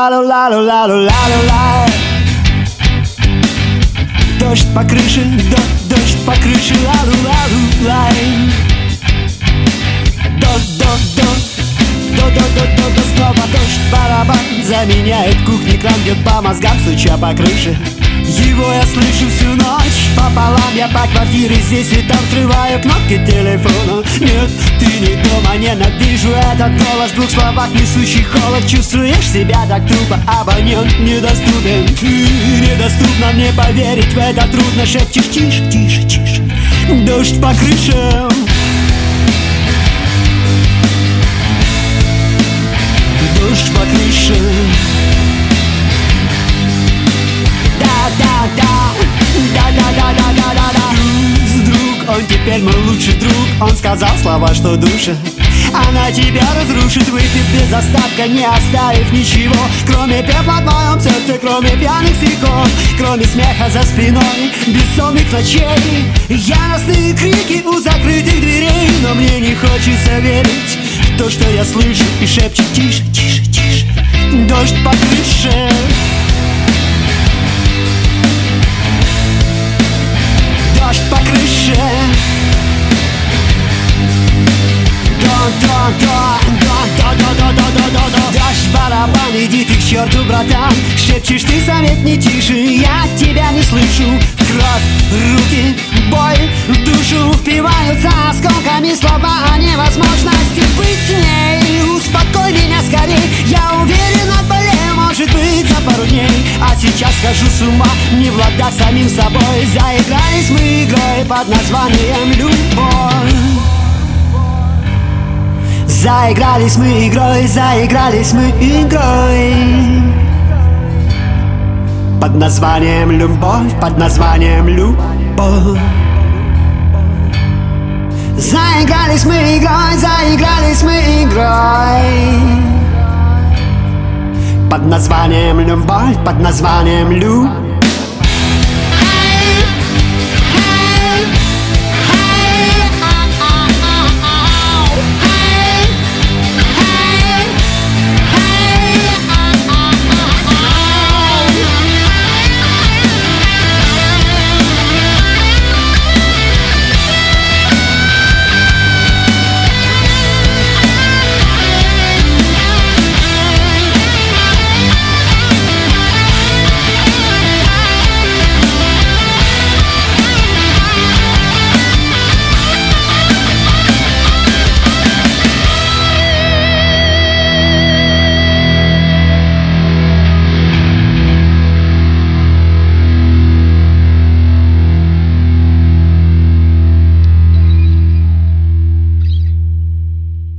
ла-ла-ла-ла-ла-ла-ла-ла. Дождь по крыше, дождь по крыше, ла-ла-ла-ла-ла. До снова дождь, барабан заменяет кухни кран, бьет по мозгам, стуча по крыше. Его я слышу всю ночь. Пополам я по квартире здесь и там срываю кнопки телефона. Нет, ты не дома, ненавижу этот голос в двух словах, несущий холод. Чувствуешь себя так тупо, абонент недоступен. Ты недоступна, мне поверить в это трудно. Шепчешь тише, тише, тише. Дождь по крышам. Дождь по крышам. Да-да-да-да-да-да-да. Друг, он теперь мой лучший друг. Он сказал слова, что душа она тебя разрушит, выпьет без остатка, не оставив ничего, кроме пепла в моем сердце, кроме пьяных стихов, кроме смеха за спиной, бессонных ночей, яростные крики у закрытых дверей. Но мне не хочется верить в то, что я слышу, и шепчет тише, тише, тише. Дождь по крыше. Дождь по крыше. Дождь, барабан, иди ты к черту, братан. Шепчешь ты совет не тише, я тебя не слышу. Кровь, руки, боль, в душу впиваются осколками слова о невозможности быть с ней. Успокой меня скорей, я уверен, отболею, может быть, за пару дней. А сейчас схожу с ума, не в ладах с самим собой. Заигрались мы игрой под названием любовь. Заигрались мы игрой, заигрались мы игрой под названием любовь, под названием любовь. Заигрались мы игрой, заигрались мы игрой под названием любовь, под названием любовь.